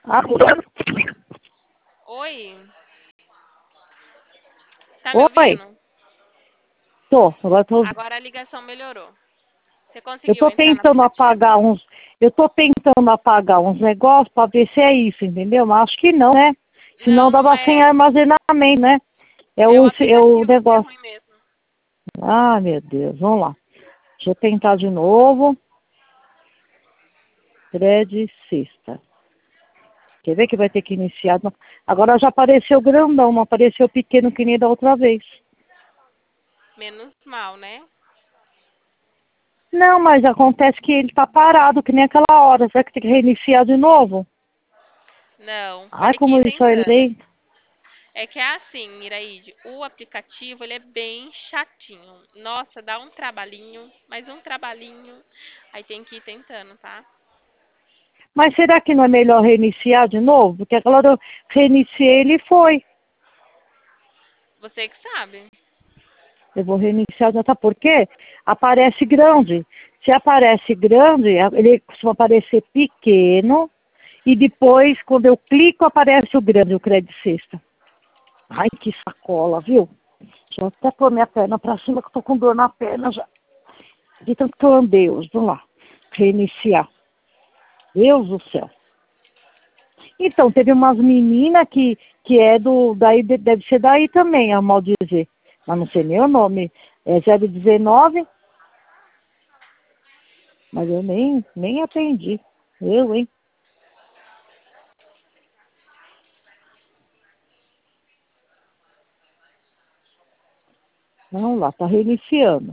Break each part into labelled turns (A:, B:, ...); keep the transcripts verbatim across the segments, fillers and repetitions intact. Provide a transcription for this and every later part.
A: Alô?
B: Oi? Tá me
A: Oi?
B: ouvindo?
A: Tô, agora tô.
B: Agora a ligação melhorou. Você
A: Eu
B: conseguiu
A: tô
B: entrar no
A: tentando
B: aplicativo?
A: apagar uns. Eu tô tentando apagar uns negócios pra ver se é isso, entendeu? Mas acho que não, né? Senão
B: Não, não
A: dava sem
B: é.
A: armazenamento, né? É
B: É o
A: o, é o
B: aplicativo que é
A: negócio.
B: ruim mesmo.
A: Ah, meu Deus, vamos lá. Deixa eu tentar de novo. Thread sexta. Quer ver que vai ter que iniciar? Agora já apareceu grandão, não apareceu pequeno que nem da outra vez.
B: Menos mal, né?
A: Não, mas acontece que ele tá parado, que nem aquela hora. Será que tem que reiniciar de novo?
B: Não,
A: Ai,
B: pode que ir
A: como isso é
B: tentando.
A: lento.
B: É que é assim, Iraíde, o aplicativo ele é bem chatinho. Nossa, dá um trabalhinho, mais um trabalhinho. Aí tem que ir tentando, tá?
A: Mas será que não é melhor reiniciar de novo? Porque aquela hora eu reiniciei, ele foi.
B: Você que sabe.
A: Eu vou reiniciar, já tá por quê? Aparece grande. Se aparece grande, ele costuma aparecer pequeno. E depois, quando eu clico, aparece o grande, o crédito sexta. Ai, que sacola, viu? Deixa eu até pôr minha perna pra cima, que eu tô com dor na perna já. De tanto que eu andei hoje. Vamos lá. Reiniciar. Deus do céu. Então, teve umas meninas que, que é do, daí, deve ser daí também, a mal dizer. Mas não sei nem o nome. É zero dezenove, mas eu nem, nem atendi. Eu, hein? Vamos lá, tá reiniciando.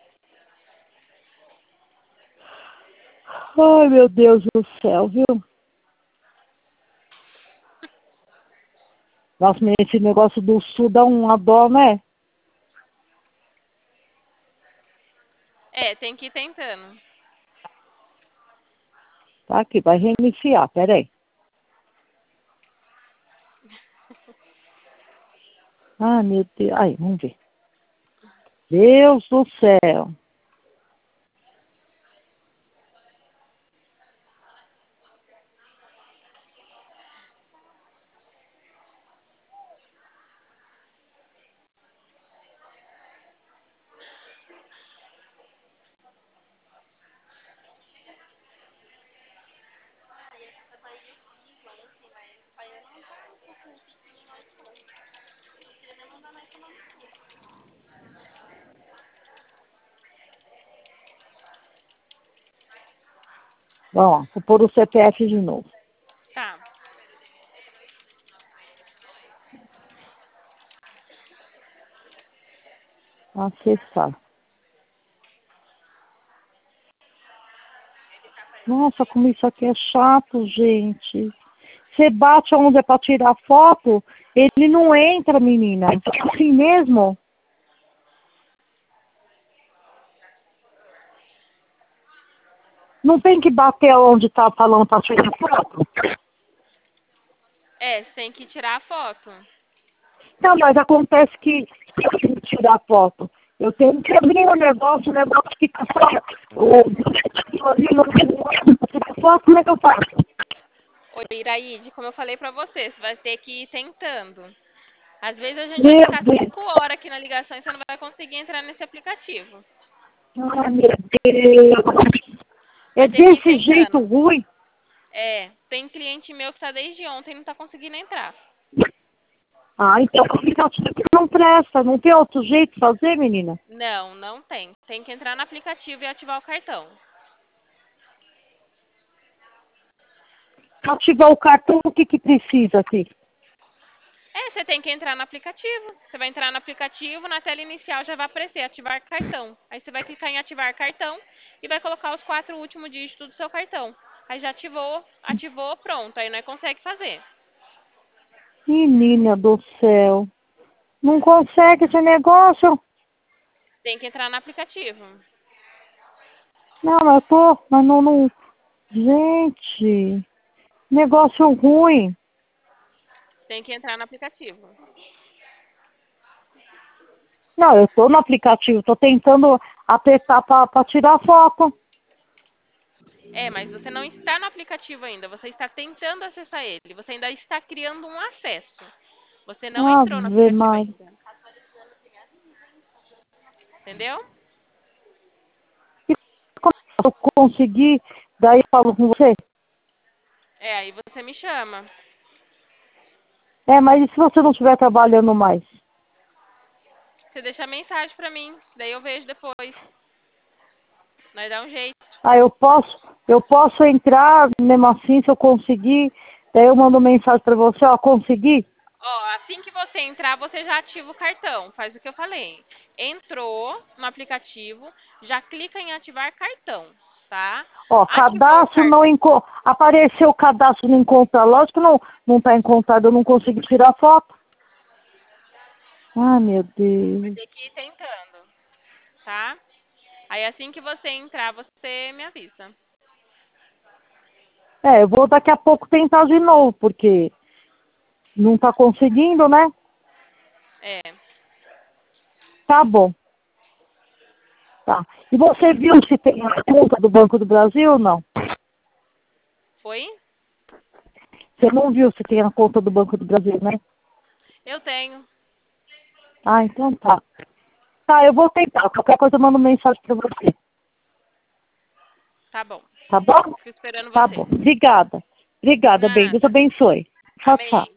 A: Ai, meu Deus do céu, viu? Nossa, mas esse negócio do sul dá uma dó, né?
B: É, tem que ir tentando.
A: Tá aqui, vai reiniciar, peraí. Ai, meu Deus. Ai, vamos ver. Deus do céu. Bom, vou pôr o C P F de novo.
B: Tá.
A: Acessar. Nossa, como isso aqui é chato, gente. Você bate onde é para tirar foto, ele não entra, menina. Assim mesmo? Não tem que bater onde tá falando para tirar foto?
B: É, você tem que tirar a foto.
A: Não, mas acontece que tirar foto. Eu tenho que abrir o negócio, o negócio fica só. O ali no fica foto, como é que eu faço?
B: Oi, Iraíde, como eu falei pra você, você vai ter que ir tentando. Às vezes a gente vai
A: Meu
B: ficar
A: Deus.
B: cinco horas aqui na ligação e você não vai conseguir entrar nesse aplicativo.
A: Ai, meu Deus. É
B: Vai ter que ir
A: desse jeito
B: tentando.
A: ruim.
B: É, tem cliente meu que tá desde ontem e não tá conseguindo entrar.
A: Ah, então o aplicativo não presta. Não tem outro jeito de fazer, menina?
B: Não, não tem. Tem que entrar no aplicativo e ativar o cartão.
A: Para ativar o cartão, o que, que precisa aqui?
B: É, você tem que entrar no aplicativo. Você vai entrar no aplicativo, na tela inicial já vai aparecer ativar cartão. Aí você vai clicar em ativar cartão e vai colocar os quatro últimos dígitos do seu cartão. Aí já ativou, ativou, pronto. Aí não consegue fazer.
A: Menina do céu. Não consegue esse negócio?
B: Tem que entrar no aplicativo.
A: Não, eu tô, mas não, não. Gente, negócio ruim.
B: Tem que entrar no aplicativo.
A: Não, eu tô no aplicativo, tô tentando apertar para tirar foto.
B: É, mas você não está no aplicativo ainda, você está tentando acessar ele, você ainda está criando um acesso. Você não entrou no
A: Ave
B: aplicativo
A: Maria.
B: ainda. Entendeu?
A: E como eu conseguir, daí eu falo com você?
B: É, aí você me chama.
A: É, mas e se você não estiver trabalhando mais?
B: Você deixa mensagem pra mim, daí eu vejo depois. Nós dá um jeito.
A: Ah, eu posso, eu posso entrar, mesmo assim, se eu conseguir, daí eu mando mensagem pra você, ó, consegui?
B: Ó, assim que você entrar, você já ativa o cartão. Faz o que eu falei. Entrou no aplicativo, já clica em ativar cartão, tá?
A: Ó,
B: Ativou o
A: cadastro
B: cartão.
A: não encontra, apareceu o cadastro não encontra, lógico que não, não tá encontrado, eu não consigo tirar foto. Ah, meu
B: Vai
A: Deus.
B: ter que ir tentando, tá? Aí assim que você entrar, você me avisa.
A: É, eu vou daqui a pouco tentar de novo, porque não tá conseguindo, né?
B: É.
A: Tá bom. Tá. E você viu se tem a conta do Banco do Brasil ou não?
B: Foi?
A: Você não viu se tem a conta do Banco do Brasil, né?
B: Eu tenho.
A: Ah, então tá. Tá, eu vou tentar. Qualquer coisa eu mando mensagem pra você.
B: Tá bom.
A: Tá bom?
B: Fico esperando
A: Tá
B: você.
A: bom. Obrigada. Obrigada, bem. Deus
B: Nada.
A: abençoe. Tchau, tchau.
B: Amém.